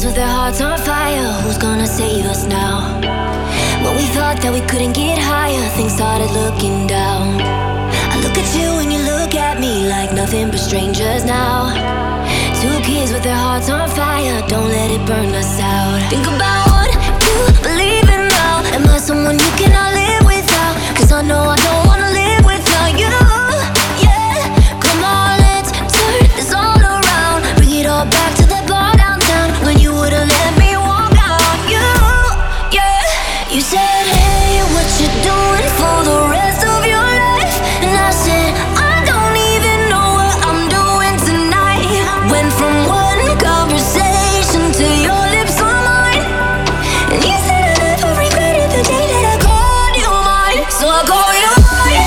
kids with their hearts on fire. Who's gonna save us now? When we thought that we couldn't get higher, things started looking down. I look at you and you look at me like nothing but strangers now. Two kids with their hearts on fire, don't let it burn us out. Think about what you believe in now. Am I someone you cannot live without? 'Cause I know I don't wanna live without you. Yeah, come on, let's turn this all around. Bring it all back to the bar downtown when you would've let me walk out. You, yeah, you said, hey, what you doing for the rest of your life? And I said, I don't even know what I'm doing tonight. Went from one conversation to your lips on mine, and you said I never regretted the day that I called you mine. So I call you mine.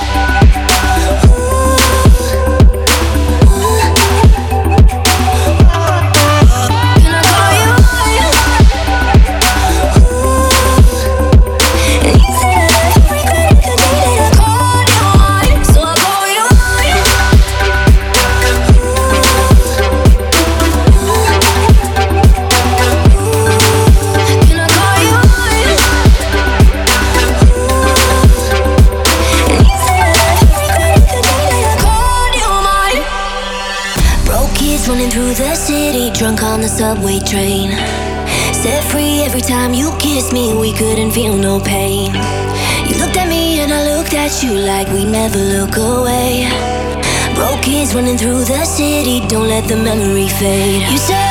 Can I call you mine? And you said I never regretted the day that I called you mine. So I call you mine. Can I call you mine? And you said I never regretted the day that I called you mine. Broke kids running through the city, drunk on the subway train. Set free every time you kissed me, we couldn't feel no pain. You looked at me and I looked at you like we never look away. Broke kids running through the city, don't let the memory fade. You said